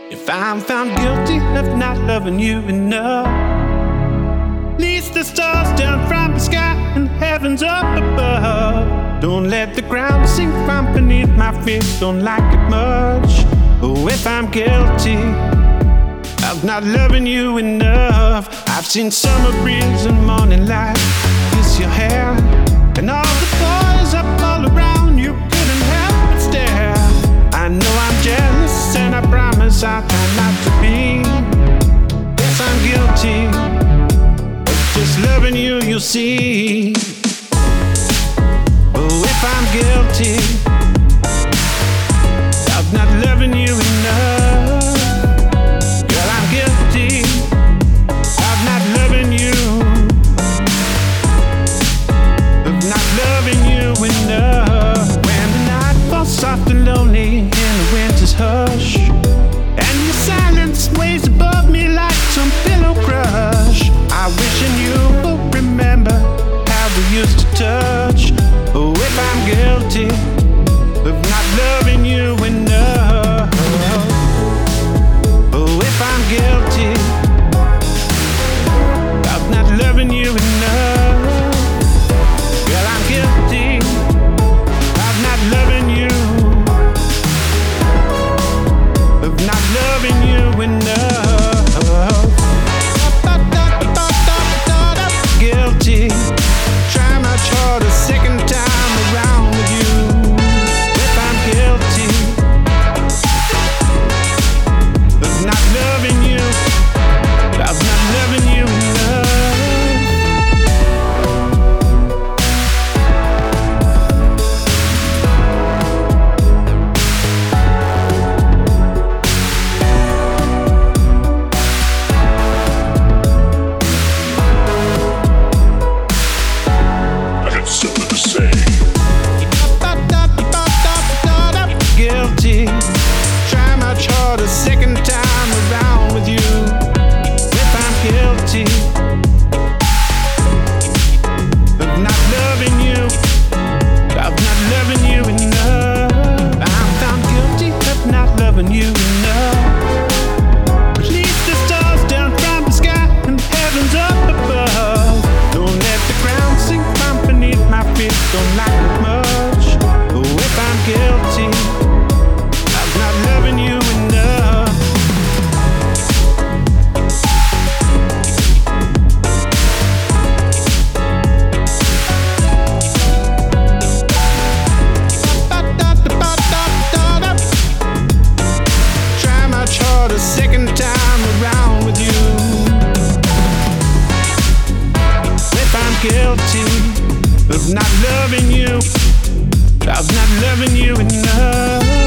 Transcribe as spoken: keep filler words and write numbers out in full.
If I'm found guilty of not loving you enough, release the stars down from the sky and heavens up above. Don't let the ground sink from beneath my feet, don't like it much. Oh, if I'm guilty of not loving you enough, I've seen summer breeze and morning light kiss your hair, and all the boys up all around you couldn't help but stare. I know I'm jealous and I promise I'll try not to be. Yes, I'm guilty of just loving you, you see. Oh, if I'm guilty of not loving you enough, girl, I'm guilty of not loving you, of not loving you enough. When the night falls soft and lonely in the winter's hush, and your silence weighs above me like some pillow crush, I wish and you will remember how we used to touch. Oh, if I'm guilty of not loving you enough, oh, if I'm guilty of not loving you enough, girl, I'm guilty of not loving you, of not loving you enough. Guilty, try much harder second time around with you. If I'm guilty of not loving you, of not loving you second time around with you. If I'm guilty of not loving you, of not loving you enough, I'm found guilty of not loving you enough. Release the stars down from the sky and heavens up above. Don't let the ground sink from beneath my feet, don't like it much. Oh, if I'm guilty of not loving you enough, try much harder second time around with you. If I'm guilty of not loving you, of not loving you enough.